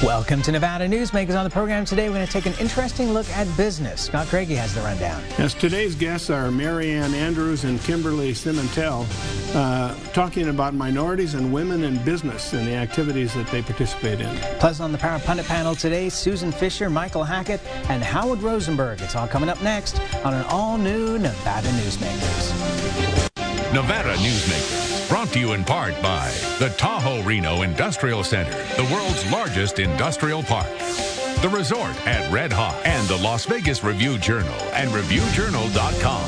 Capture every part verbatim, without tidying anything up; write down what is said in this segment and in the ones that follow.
Welcome to Nevada Newsmakers. On the program today, we're going to take an interesting look at business. Scott Craigie has the rundown. Yes, today's guests are Marianne Andrews and Kimberly Cimentel, uh, talking about minorities and women in business and the activities that they participate in. Plus, on the Power Pundit panel today, Susan Fisher, Michael Hackett, and Howard Rosenberg. It's all coming up next on an all-new Nevada Newsmakers. Nevada Newsmakers, brought to you in part by the Tahoe Reno Industrial Center, the world's largest industrial park, the resort at Red Hawk, and the Las Vegas Review-Journal and review journal dot com.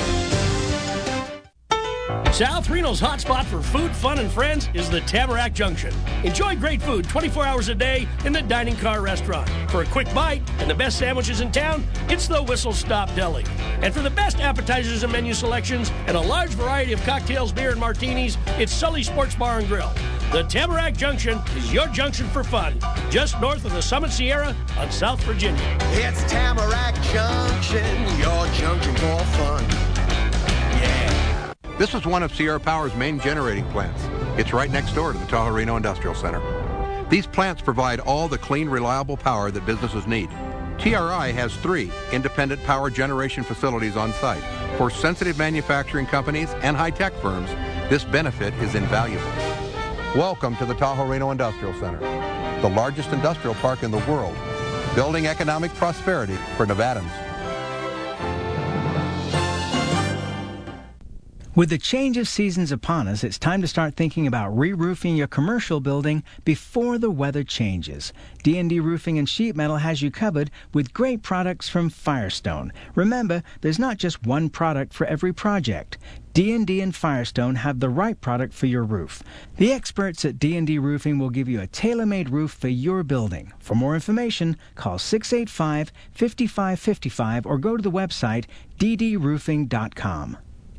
South Reno's hotspot for food, fun, and friends is the Tamarack Junction. Enjoy great food twenty-four hours a day in the Dining Car Restaurant. For a quick bite and the best sandwiches in town, it's the Whistle Stop Deli. And for the best appetizers and menu selections and a large variety of cocktails, beer, and martinis, it's Sully Sports Bar and Grill. The Tamarack Junction is your junction for fun, just north of the Summit Sierra on South Virginia. It's Tamarack Junction, your junction for fun. Yeah. This is one of Sierra Power's main generating plants. It's right next door to the Tahoe Reno Industrial Center. These plants provide all the clean, reliable power that businesses need. T R I has three independent power generation facilities on site. For sensitive manufacturing companies and high-tech firms, this benefit is invaluable. Welcome to the Tahoe Reno Industrial Center, the largest industrial park in the world, building economic prosperity for Nevadans. With the change of seasons upon us, it's time to start thinking about re-roofing your commercial building before the weather changes. D and D Roofing and Sheet Metal has you covered with great products from Firestone. Remember, there's not just one product for every project. D and D and Firestone have the right product for your roof. The experts at D and D Roofing will give you a tailor-made roof for your building. For more information, call six eight five, five five five five or go to the website d d roofing dot com.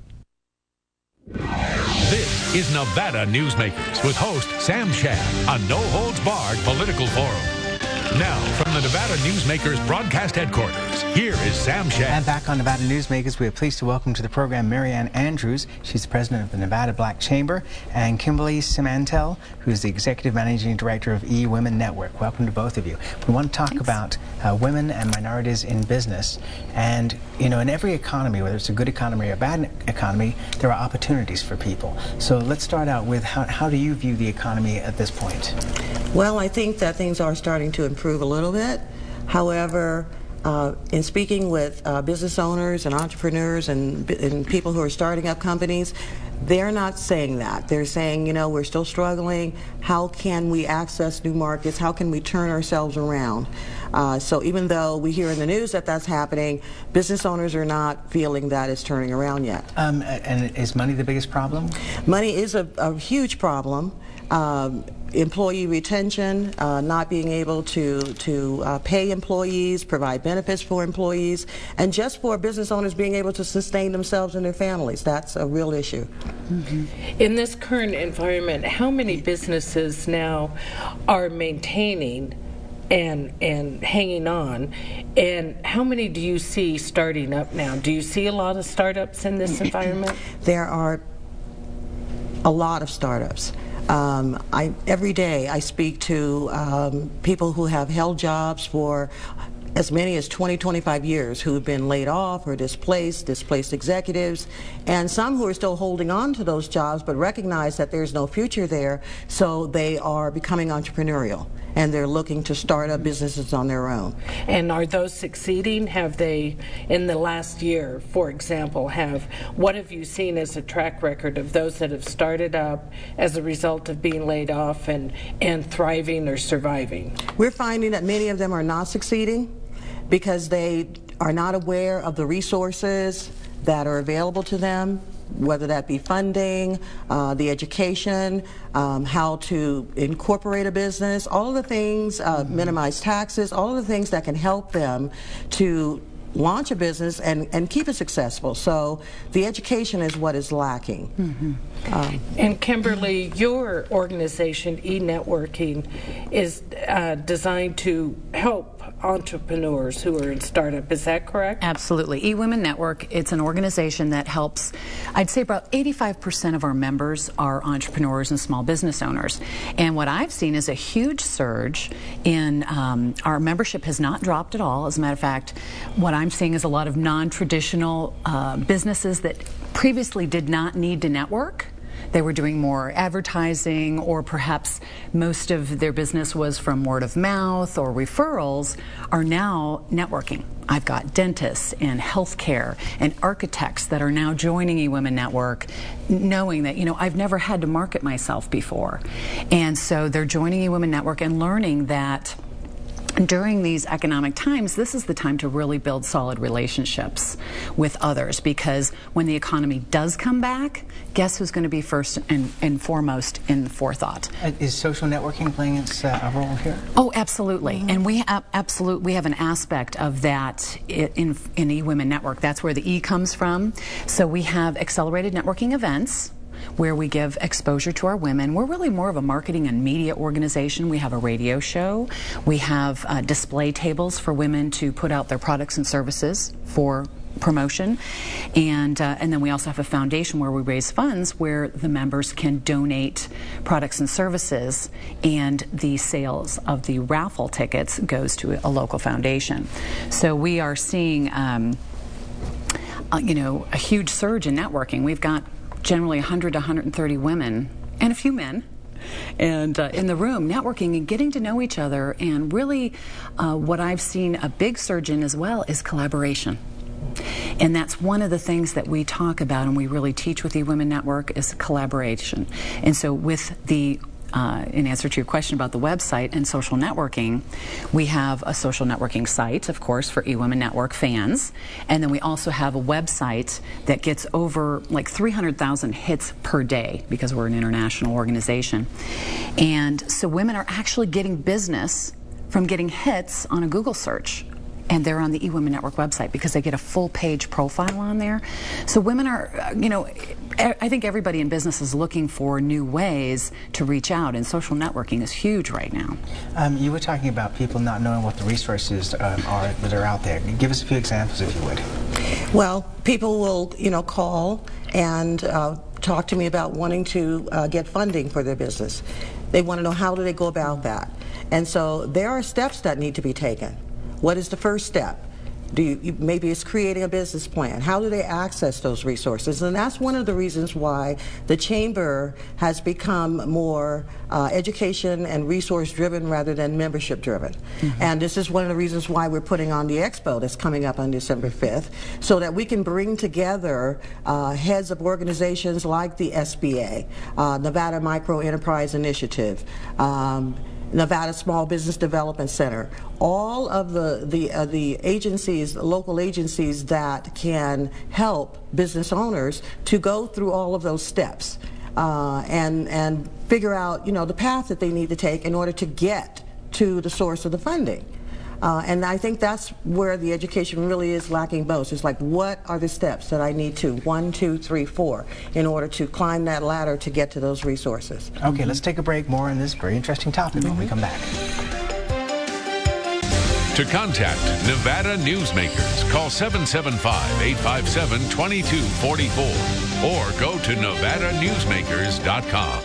This is Nevada Newsmakers with host Sam Shad, a no-holds-barred political forum. Now, from the Nevada Newsmakers broadcast headquarters, here is Sam Shad. And back on Nevada Newsmakers, we are pleased to welcome to the program Marianne Andrews. She's the president of the Nevada Black Chamber, and Kimberly Cimentel, who is the executive managing director of E Women Network. Welcome to both of you. We want to talk Thanks. about uh, women and minorities in business. And, you know, in every economy, whether it's a good economy or a bad economy, there are opportunities for people. So let's start out with how, how do you view the economy at this point? Well, I think that things are starting to improve a little bit. However, uh, in speaking with uh, business owners and entrepreneurs and, and people who are starting up companies, they're not saying that. They're saying, you know, we're still struggling. How can we access new markets? How can we turn ourselves around? Uh, so even though we hear in the news that that's happening, business owners are not feeling that it's turning around yet. Um, and is money the biggest problem? Money is a, a huge problem. Um, employee retention, uh, not being able to, to uh, pay employees, provide benefits for employees, and just for business owners being able to sustain themselves and their families. That's a real issue. Mm-hmm. In this current environment, how many businesses now are maintaining and and hanging on, and how many do you see starting up now? Do you see a lot of startups in this environment? There are a lot of startups. Um, I, every day I speak to um, people who have held jobs for as many as twenty, twenty-five years who have been laid off or displaced, displaced executives, and some who are still holding on to those jobs but recognize that there's no future there, so they are becoming entrepreneurial and they're looking to start up businesses on their own. And are those succeeding? Have they, in the last year, for example, have, what have you seen as a track record of those that have started up as a result of being laid off and, and thriving or surviving? We're finding that many of them are not succeeding because they are not aware of the resources that are available to them, whether that be funding, uh, the education, um, how to incorporate a business, all of the things, uh, mm-hmm. minimize taxes, all of the things that can help them to launch a business and, and keep it successful. So the education is what is lacking. Mm-hmm. um, and Kimberly, your organization, eNetworking, is uh, designed to help entrepreneurs who are in startup. Is that correct? Absolutely. eWomen Network, it's an organization that helps, I'd say about eighty-five percent of our members are entrepreneurs and small business owners. And what I've seen is a huge surge in um, our membership has not dropped at all. As a matter of fact, what I'm seeing is a lot of non-traditional uh, businesses that previously did not need to network. They were doing more advertising, or perhaps most of their business was from word of mouth or referrals, are now networking. I've got dentists and healthcare and architects that are now joining eWomen Network, knowing that, you know, I've never had to market myself before. And so they're joining eWomen Network and learning that during these economic times, this is the time to really build solid relationships with others, because when the economy does come back, guess who's going to be first and, and foremost in forethought? Uh, is social networking playing its uh, a role here? Oh, absolutely. Mm-hmm. And we have absolute we have an aspect of that in in eWomen Network. That's where the E comes from. So we have accelerated networking events where we give exposure to our women. We're really more of a marketing and media organization. We have a radio show. We have uh, display tables for women to put out their products and services for promotion. And, uh, and then we also have a foundation where we raise funds where the members can donate products and services, and the sales of the raffle tickets goes to a local foundation. So we are seeing um, uh, you know, a huge surge in networking. We've got generally one hundred to one hundred thirty women and a few men and uh, in the room networking and getting to know each other. And really uh, what I've seen a big surge in as well is collaboration. And that's one of the things that we talk about and we really teach with the eWomen Network is collaboration. And so with the Uh, in answer to your question about the website and social networking, we have a social networking site, of course, for eWomen Network fans, and then we also have a website that gets over like three hundred thousand hits per day because we're an international organization. And so women are actually getting business from getting hits on a Google search. And they're on the eWomen Network website because they get a full page profile on there. So women are, you know, I think everybody in business is looking for new ways to reach out, and social networking is huge right now. Um, you were talking about people not knowing what the resources um, are that are out there. Give us a few examples, if you would. Well, people will, you know, call and uh, talk to me about wanting to uh, get funding for their business. They want to know, how do they go about that? And so there are steps that need to be taken. What is the first step? Do you, maybe it's creating a business plan. How do they access those resources? And that's one of the reasons why the Chamber has become more uh, education and resource driven rather than membership driven. Mm-hmm. And this is one of the reasons why we're putting on the expo that's coming up on December fifth, so that we can bring together uh, heads of organizations like the S B A, uh, Nevada Micro Enterprise Initiative, um, Nevada Small Business Development Center, all of the the, uh, the agencies, local agencies that can help business owners to go through all of those steps uh, and and figure out, you know, the path that they need to take in order to get to the source of the funding. Uh, and I think that's where the education really is lacking most. It's like, what are the steps that I need to, one, two, three, four, in order to climb that ladder to get to those resources. Okay, mm-hmm. Let's take a break. More on this very interesting topic mm-hmm. when we come back. To contact Nevada Newsmakers, call seven seven five, eight five seven, two two four four or go to nevada newsmakers dot com.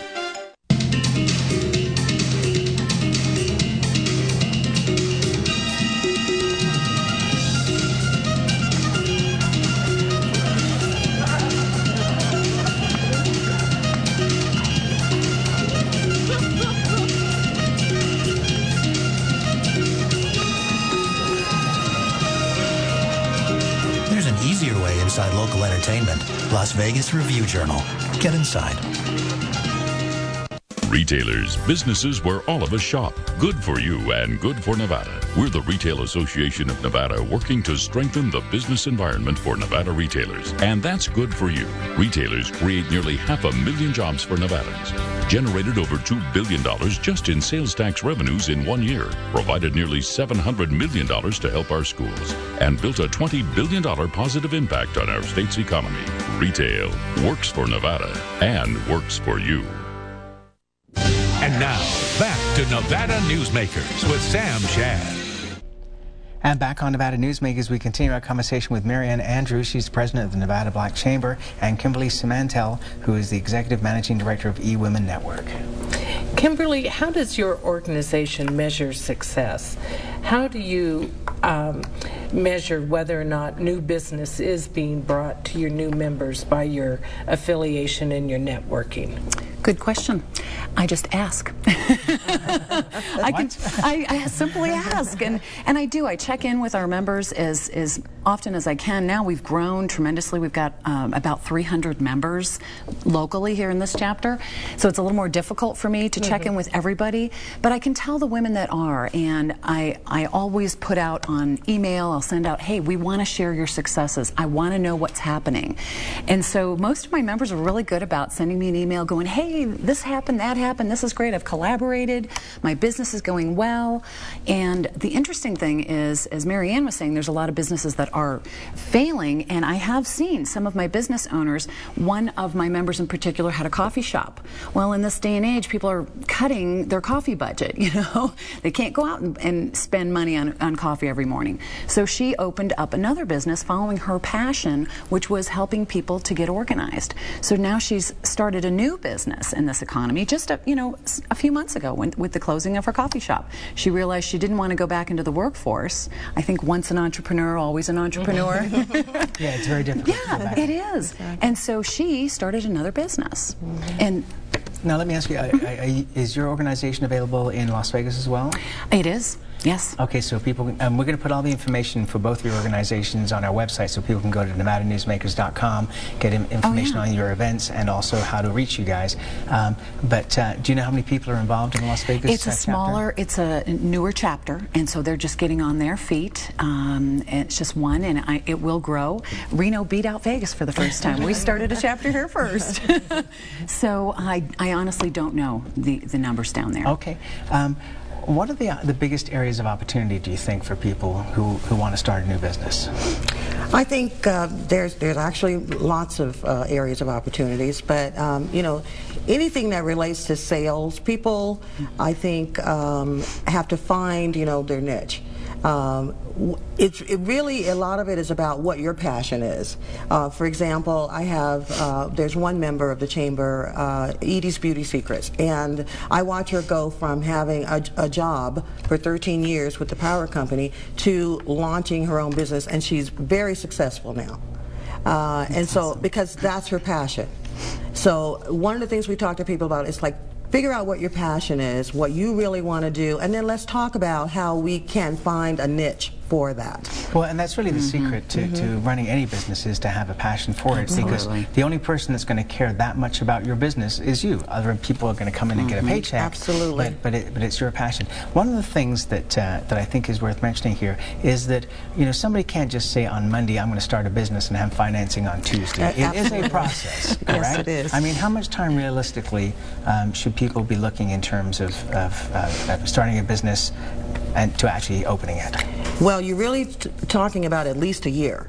Inside local entertainment, Las Vegas Review Journal. Get inside. Retailers, businesses where all of us shop. Good for you and good for Nevada. We're the Retail Association of Nevada, working to strengthen the business environment for Nevada retailers. And that's good for you. Retailers create nearly half a million jobs for Nevadans, generated over two billion dollars just in sales tax revenues in one year, provided nearly seven hundred million dollars to help our schools, and built a twenty billion dollars positive impact on our state's economy. Retail works for Nevada and works for you. And now, back to Nevada Newsmakers with Sam Shad. And back on Nevada Newsmakers, we continue our conversation with Marianne Andrews. She's president of the Nevada Black Chamber, and Kimberly Simantel, who is the executive managing director of eWomen Network. Kimberly, how does your organization measure success? How do you um, measure whether or not new business is being brought to your new members by your affiliation and your networking? Good question. I just ask. I can. I, I simply ask, and and I do. I check in with our members as as often as I can. Now we've grown tremendously. We've got um, about three hundred members locally here in this chapter, so it's a little more difficult for me to mm-hmm. check in with everybody. But I can tell the women that are, and I I always put out on email. I'll send out, hey, we want to share your successes. I want to know what's happening, and so most of my members are really good about sending me an email, going, hey, this happened, that happened, this is great, I've collaborated, my business is going well. And the interesting thing is, as Marianne was saying, there's a lot of businesses that are failing, and I have seen some of my business owners, one of my members in particular had a coffee shop. Well, in this day and age, people are cutting their coffee budget, you know. They can't go out and, and spend money on, on coffee every morning. So she opened up another business following her passion, which was helping people to get organized. So now she's started a new business in this economy just a, you know a few months ago when, with the closing of her coffee shop. She realized she didn't want to go back into the workforce. I think once an entrepreneur, always an entrepreneur. Yeah, it's very difficult. Yeah, it is. Exactly. And so she started another business. Mm-hmm. And now let me ask you, I, I, is your organization available in Las Vegas as well? It is. Yes. Okay, so people, um, we're going to put all the information for both of your organizations on our website, so people can go to Nevada Newsmakers dot com, get in, information oh, yeah. on your events, and also how to reach you guys. Um, but uh, do you know how many people are involved in the Las Vegas It's a chapter? smaller, it's a newer chapter, and so they're just getting on their feet. Um, it's just one, and I, it will grow. Reno beat out Vegas for the first time. We started a chapter here first. So I, I honestly don't know the, the numbers down there. Okay. Um, What are the, uh, the biggest areas of opportunity, do you think, for people who, who want to start a new business? I think uh, there's there's actually lots of uh, areas of opportunities, but um, you know, anything that relates to sales, people, I think, um, have to find, you know, their niche. Um, it's it really, a lot of it is about what your passion is. Uh, for example, I have, uh, there's one member of the chamber, uh, Edie's Beauty Secrets, and I watch her go from having a, a job for thirteen years with the power company to launching her own business, and she's very successful now. Uh, and so, because that's her passion. So one of the things we talk to people about is like, figure out what your passion is, what you really want to do, and then let's talk about how we can find a niche for that. Well, and that's really the mm-hmm. secret to, mm-hmm. to running any business, is to have a passion for it. Absolutely. Because the only person that's going to care that much about your business is you. Other people are going to come in and mm-hmm. get a paycheck. Absolutely. But, but, it, but it's your passion. One of the things that, uh, that I think is worth mentioning here is that, you know, somebody can't just say on Monday, I'm going to start a business and have financing on Tuesday. Uh, it is a process, correct? Yes, it is. I mean, how much time realistically um, should people be looking in terms of, of, uh, of starting a business and to actually opening it? Well, you're really t talking about at least a year.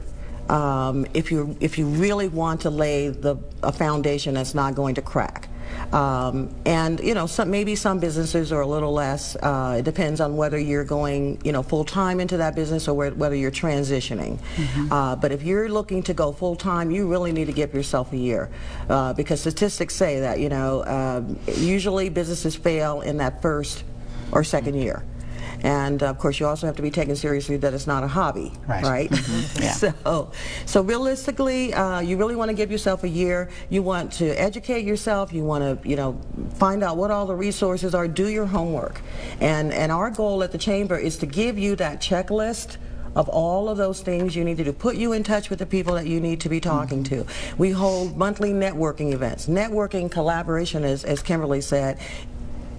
Um, if you if you really want to lay the a foundation that's not going to crack. Um, and you know, some, maybe some businesses are a little less. Uh, it depends on whether you're going, you know, full time into that business or where, whether you're transitioning. Mm-hmm. uh, but if you're looking to go full time, you really need to give yourself a year, uh, because statistics say that, you know, uh, usually businesses fail in that first or second year. And uh, of course, you also have to be taken seriously that it's not a hobby, right? right? Mm-hmm. Yeah. So, so realistically, uh, you really want to give yourself a year. You want to educate yourself. You want to, you know, find out what all the resources are. Do your homework. And and our goal at the Chamber is to give you that checklist of all of those things you need to do, put you in touch with the people that you need to be talking mm-hmm. to. We hold monthly networking events. Networking, collaboration, as, as Kimberly said,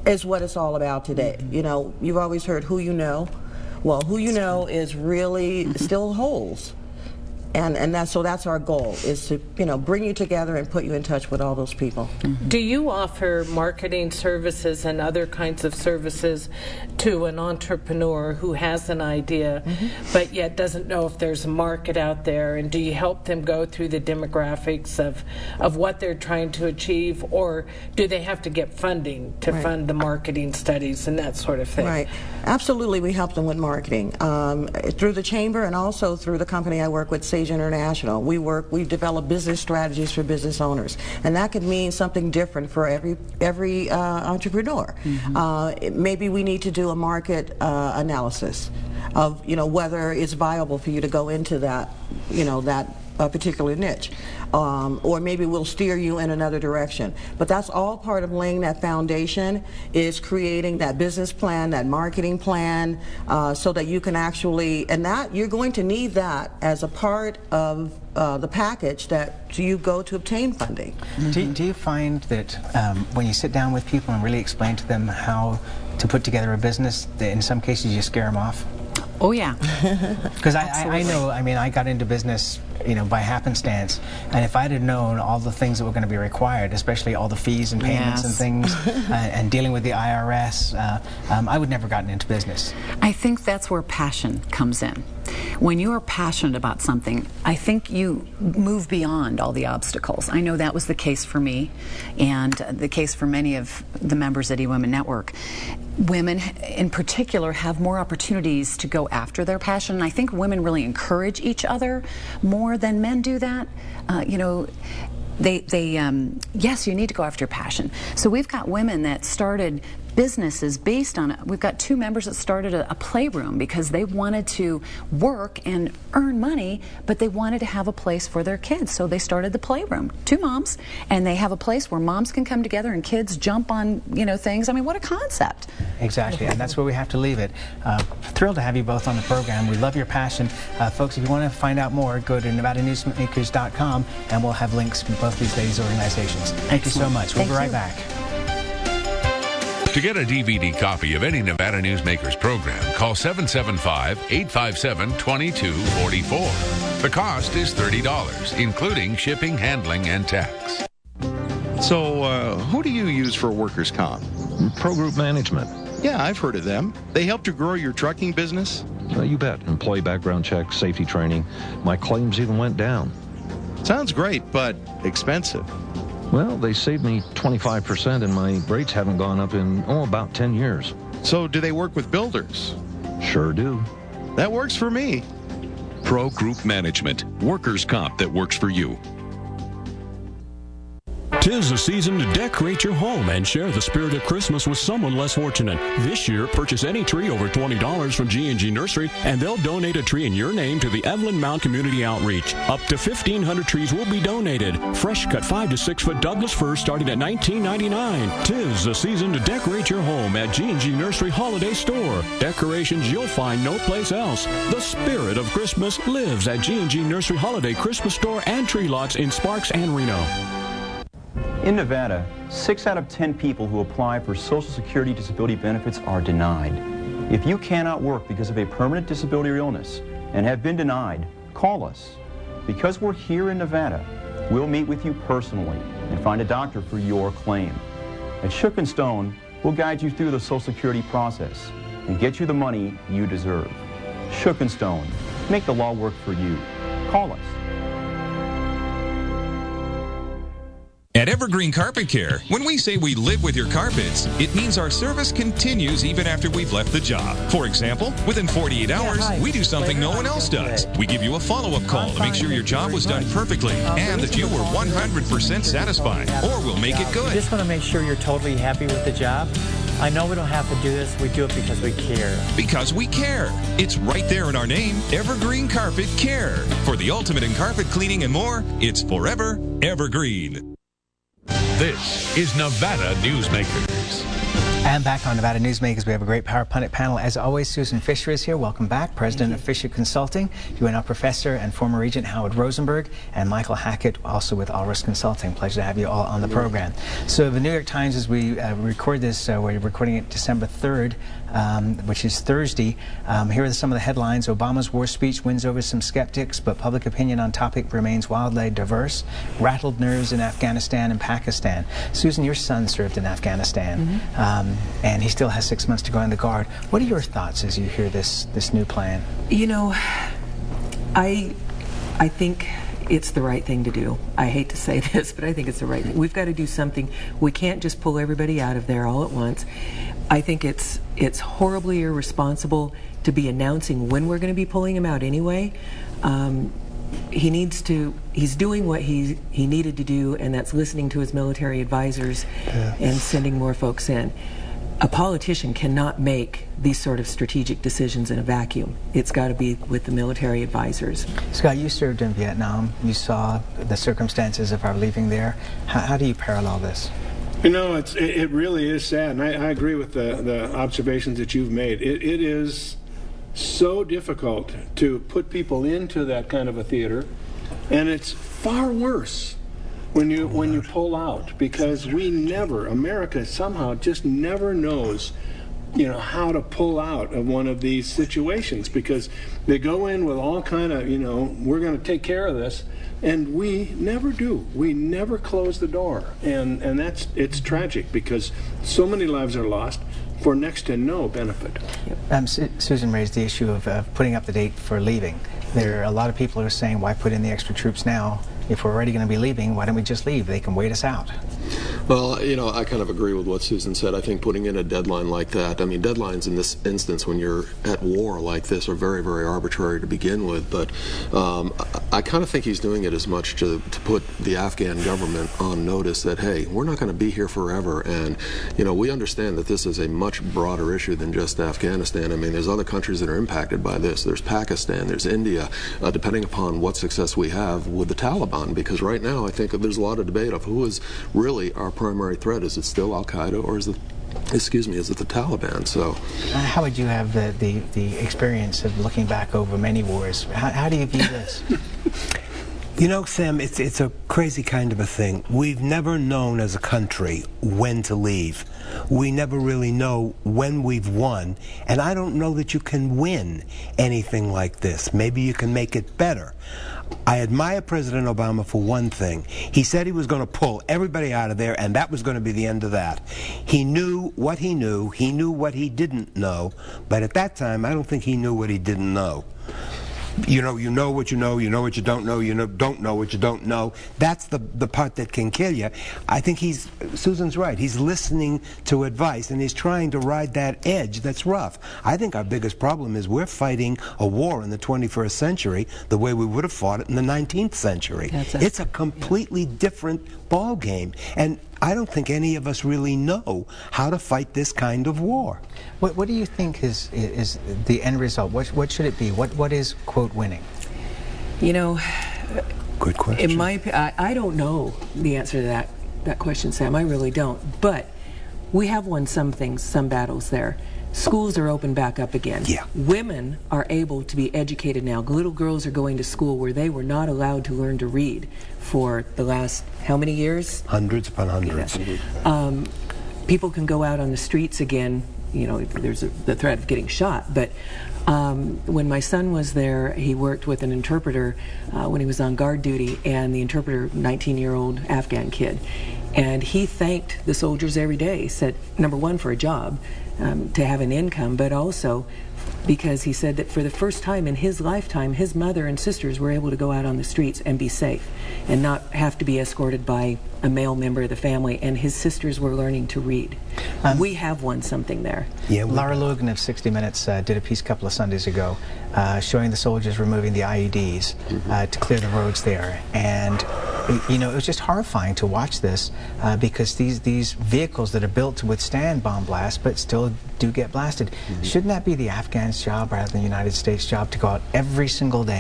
is what it's all about today. You know, you've always heard who you know. Well, who you know is really mm-hmm. still holds. And, and that's, so that's our goal, is to, you know, bring you together and put you in touch with all those people. Mm-hmm. Do you offer marketing services and other kinds of services to an entrepreneur who has an idea mm-hmm. but yet doesn't know if there's a market out there? And do you help them go through the demographics of, of what they're trying to achieve? Or do they have to get funding to right. fund the marketing studies and that sort of thing? Right. Absolutely, we help them with marketing. Um, through the Chamber and also through the company I work with, Sage International. We work, we develop business strategies for business owners, and that could mean something different for every every uh, entrepreneur. Mm-hmm. uh, it, maybe we need to do a market uh, analysis of, you know, whether it's viable for you to go into that, you know, that a particular niche, um, or maybe we'll steer you in another direction. But that's all part of laying that foundation, is creating that business plan, that marketing plan, uh, so that you can actually, and that you're going to need that as a part of uh, the package that you go to obtain funding. Mm-hmm. do, do you find that um, when you sit down with people and really explain to them how to put together a business, that in some cases you scare them off? Oh, yeah. Because I, I, I know, I mean, I got into business, you know, by happenstance, and if I'd have known all the things that were going to be required, especially all the fees and payments yes. and things, uh, and dealing with the I R S, uh, um, I would never gotten into business. I think that's where passion comes in. When you are passionate about something, I think you move beyond all the obstacles. I know that was the case for me, and the case for many of the members at eWomen Network. Women in particular have more opportunities to go after their passion, and I think women really encourage each other more than men do that. Uh, you know, they, they um, yes, you need to go after your passion. So we've got women that started businesses based on it. We've got two members that started a, a playroom because they wanted to work and earn money, but they wanted to have a place for their kids. So they started the playroom. Two moms, and they have a place where moms can come together and kids jump on, you know, things. I mean, what a concept. Exactly, and that's where we have to leave it. Uh, thrilled to have you both on the program. We love your passion. Uh, folks, if you want to find out more, go to Nevada Newsmakers dot com, and we'll have links to both these ladies' organizations. Thank you so much. We'll Thank be right you. back. To get a D V D copy of any Nevada Newsmakers program, call seven seven five, eight five seven, two two four four. The cost is thirty dollars, including shipping, handling, and tax. So, uh, who do you use for workers' comp? Pro Group Management. Yeah, I've heard of them. They helped you grow your trucking business? Uh, you bet. Employee background checks, safety training. My claims even went down. Sounds great, but expensive. Well, they saved me twenty-five percent, and my rates haven't gone up in, oh, about ten years. So do they work with builders? Sure do. That works for me. Pro Group Management. Workers' comp that works for you. 'Tis the season to decorate your home and share the spirit of Christmas with someone less fortunate. This year, purchase any tree over twenty dollars from G and G Nursery, and they'll donate a tree in your name to the Evelyn Mount Community Outreach. Up to fifteen hundred trees will be donated. Fresh cut five to six foot Douglas firs starting at nineteen ninety-nine. 'Tis the season to decorate your home at G and G Nursery Holiday Store. Decorations you'll find no place else. The spirit of Christmas lives at G and G Nursery Holiday Christmas Store and tree lots in Sparks and Reno. In Nevada, six out of ten people who apply for Social Security disability benefits are denied. If you cannot work because of a permanent disability or illness and have been denied, call us. Because we're here in Nevada, we'll meet with you personally and find a doctor for your claim. At Shook and Stone, we'll guide you through the Social Security process and get you the money you deserve. Shook and Stone, make the law work for you. Call us. At Evergreen Carpet Care, when we say we live with your carpets, it means our service continues even after we've left the job. For example, within forty-eight hours, yeah, we do something no one else does. We give you a follow-up call to make sure your job was done perfectly and that you were one hundred percent satisfied, or we'll make it good. We just want to make sure you're totally happy with the job. I know we don't have to do this. We do it because we care. Because we care. It's right there in our name, Evergreen Carpet Care. For the ultimate in carpet cleaning and more, it's forever evergreen. This is Nevada Newsmakers. And back on Nevada Newsmakers, we have a great Power Pundit panel. As always, Susan Fisher is here. Welcome back. President of Fisher Consulting, U N L professor and former Regent Howard Rosenberg, and Michael Hackett, also with All Risk Consulting. Pleasure to have you all on the program. So the New York Times, as we uh, record this, uh, we're recording it December third, um, which is Thursday. Um, here are some of the headlines. Obama's war speech wins over some skeptics, but public opinion on topic remains wildly diverse. Rattled nerves in Afghanistan and Pakistan. Susan, your son served in Afghanistan. Mm-hmm. um, and he still has six months to go in the Guard. What are your thoughts as you hear this this new plan? You know, I I think it's the right thing to do. I hate to say this, but I think it's the right thing. We've got to do something. We can't just pull everybody out of there all at once. I think it's it's horribly irresponsible to be announcing when we're going to be pulling him out anyway. Um, he needs to, he's doing what he, he needed to do, and that's listening to his military advisors yeah. and sending more folks in. A politician cannot make these sort of strategic decisions in a vacuum. It's got to be with the military advisors. Scott, you served in Vietnam. You saw the circumstances of our leaving there. How, how do you parallel this? You know, it's, it, it really is sad, and I, I agree with the, the observations that you've made. It, it is so difficult to put people into that kind of a theater, and it's far worse when you when you pull out, because we never, America somehow just never knows, you know, how to pull out of one of these situations, because they go in with all kind of, you know, we're going to take care of this, and we never do. We never close the door, and and that's it's tragic, because so many lives are lost for next to no benefit. Um, Su Susan raised the issue of uh, putting up the date for leaving. There are a lot of people who are saying, why put in the extra troops now? If we're already going to be leaving, why don't we just leave? They can wait us out. Well, you know, I kind of agree with what Susan said. I think putting in a deadline like that, I mean, deadlines in this instance when you're at war like this are very, very arbitrary to begin with, but um, I, I kind of think he's doing it as much to, to put the Afghan government on notice that, hey, we're not going to be here forever, and, you know, we understand that this is a much broader issue than just Afghanistan. I mean, there's other countries that are impacted by this. There's Pakistan, there's India, uh, depending upon what success we have with the Taliban. Because right now I think there's a lot of debate of who is really our primary threat. Is it still Al-Qaeda, or is it, excuse me, is it the Taliban? So, uh, how would you have the, the, the experience of looking back over many wars? How, how do you view this? You know, Sam, it's, it's a crazy kind of a thing. We've never known as a country when to leave. We never really know when we've won, and I don't know that you can win anything like this. Maybe you can make it better. I admire President Obama for one thing. He said he was going to pull everybody out of there, and that was going to be the end of that. He knew what he knew. He knew what he didn't know. But at that time, I don't think he knew what he didn't know. You know, you know what you know, you know what you don't know, you know, don't know what you don't know. That's the, the part that can kill you. I think he's, Susan's right, he's listening to advice, and he's trying to ride that edge that's rough. I think our biggest problem is we're fighting a war in the twenty-first century the way we would have fought it in the nineteenth century. A, it's a completely yeah. different ball game, and I don't think any of us really know how to fight this kind of war. What, what do you think is is the end result? What what should it be? What what is, quote, winning? You know, good question. In my, I, I don't know the answer to that that question, Sam. I really don't. But we have won some things, some battles there. Schools are open back up again. Yeah. Women are able to be educated now. Little girls are going to school where they were not allowed to learn to read for the last how many years? Hundreds upon hundreds. Yeah. Um, people can go out on the streets again. You know, there's a, the threat of getting shot. But um, when my son was there, he worked with an interpreter uh, when he was on guard duty, and the interpreter, nineteen-year-old Afghan kid. And he thanked the soldiers every day. He said, number one, for a job, um, to have an income, but also because he said that for the first time in his lifetime, his mother and sisters were able to go out on the streets and be safe and not have to be escorted by a male member of the family, and his sisters were learning to read. Um, we have won something there. Yeah, Lara Logan of sixty minutes uh, did a piece a couple of Sundays ago uh, showing the soldiers removing the I E Ds mm-hmm. uh, to clear the roads there. And you know, it was just horrifying to watch this uh, because these these vehicles that are built to withstand bomb blasts but still do get blasted. Mm-hmm. Shouldn't that be the Afghans' job rather than the United States' job to go out every single day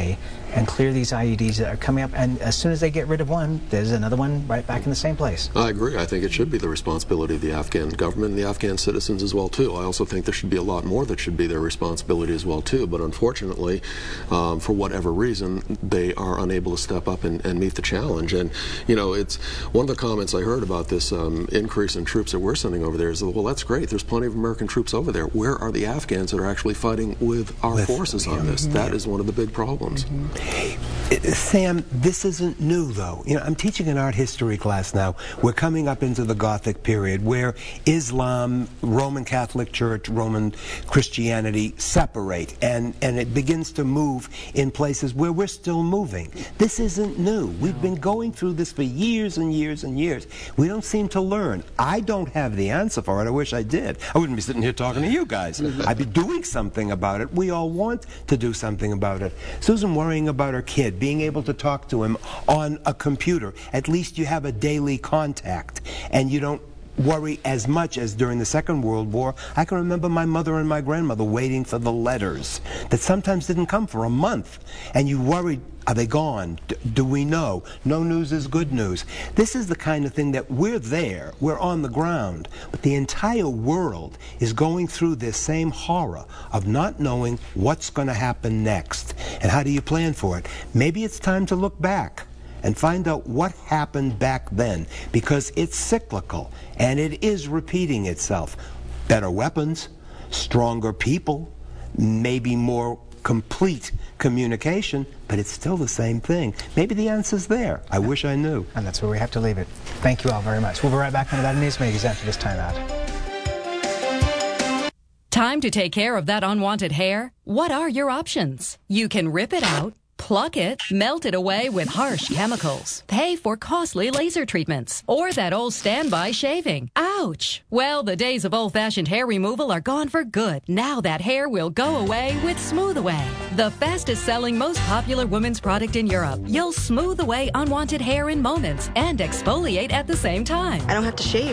and clear these I U Ds that are coming up. And as soon as they get rid of one, there's another one right back in the same place. I agree. I think it should be the responsibility of the Afghan government and the Afghan citizens as well, too. I also think there should be a lot more that should be their responsibility as well, too. But unfortunately, um, for whatever reason, they are unable to step up and, and meet the challenge. And, you know, it's one of the comments I heard about this um, increase in troops that we're sending over there is, well, that's great. There's plenty of American troops over there. Where are the Afghans that are actually fighting with our with, forces on this? Mm-hmm. That is one of the big problems. Mm-hmm. Sam, this isn't new, though. You know, I'm teaching an art history class now. We're coming up into the Gothic period where Islam, Roman Catholic Church, Roman Christianity separate, and, and it begins to move in places where we're still moving. This isn't new. We've been going through this for years and years and years. We don't seem to learn. I don't have the answer for it. I wish I did. I wouldn't be sitting here talking to you guys. I'd be doing something about it. We all want to do something about it. Susan worrying about her kid, being able to talk to him on a computer. At least you have a daily contact, and you don't worry as much as during the Second World War. I can remember my mother and my grandmother waiting for the letters that sometimes didn't come for a month, and you worried, are they gone? D- do we know? No news is good news. This is the kind of thing that we're there, we're on the ground, but the entire world is going through this same horror of not knowing what's going to happen next. And how do you plan for it? Maybe it's time to look back and find out what happened back then, because it's cyclical and it is repeating itself. Better weapons, stronger people, maybe more complete communication, but it's still the same thing. Maybe the answer's there. I wish I knew. And that's where we have to leave it. Thank you all very much. We'll be right back on Nevada News Makers after this timeout. Time to take care of that unwanted hair? What are your options? You can rip it out, pluck it, melt it away with harsh chemicals, pay for costly laser treatments, or that old standby shaving. Ouch! Well, the days of old-fashioned hair removal are gone for good. Now that hair will go away with Smooth Away, the fastest-selling, most popular women's product in Europe. You'll smooth away unwanted hair in moments and exfoliate at the same time. I don't have to shave.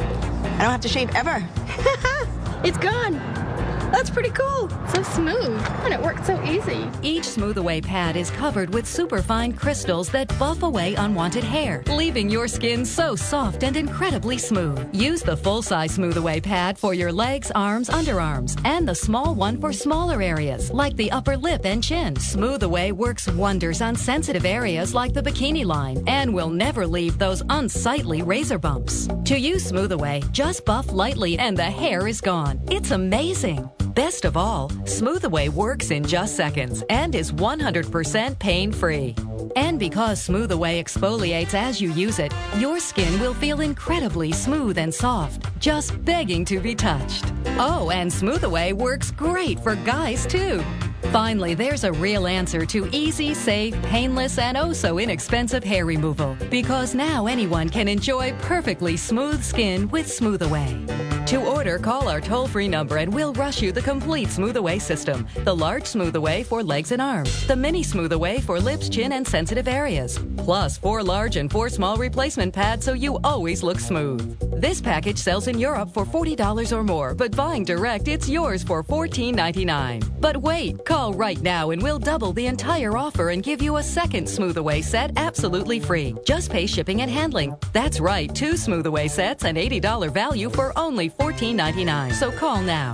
I don't have to shave ever. It's gone. That's pretty cool. So smooth, and it works so easy. Each Smooth Away pad is covered with superfine crystals that buff away unwanted hair, leaving your skin so soft and incredibly smooth. Use the full-size Smooth Away pad for your legs, arms, underarms, and the small one for smaller areas, like the upper lip and chin. Smooth Away works wonders on sensitive areas like the bikini line, and will never leave those unsightly razor bumps. To use Smooth Away, just buff lightly and the hair is gone. It's amazing. Best of all, Smooth Away works in just seconds and is one hundred percent pain-free. And because Smooth Away exfoliates as you use it, your skin will feel incredibly smooth and soft, just begging to be touched. Oh, and Smooth Away works great for guys, too. Finally, there's a real answer to easy, safe, painless, and oh so inexpensive hair removal. Because now anyone can enjoy perfectly smooth skin with Smooth Away. To order, call our toll-free number and we'll rush you the complete Smooth Away system. The large Smooth Away for legs and arms. The mini Smooth Away for lips, chin, and sensitive areas. Plus, four large and four small replacement pads so you always look smooth. This package sells in Europe for forty dollars or more, but buying direct, it's yours for fourteen ninety-nine. But wait, call right now and we'll double the entire offer and give you a second Smooth Away set absolutely free. Just pay shipping and handling. That's right, two Smooth Away sets and eighty dollars value for only fourteen ninety-nine. So call now.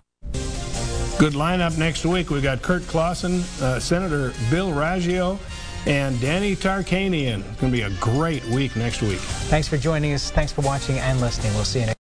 Good lineup next week. We've got Kurt Clausen, uh, Senator Bill Raggio, and Danny Tarkanian. It's going to be a great week next week. Thanks for joining us. Thanks for watching and listening. We'll see you next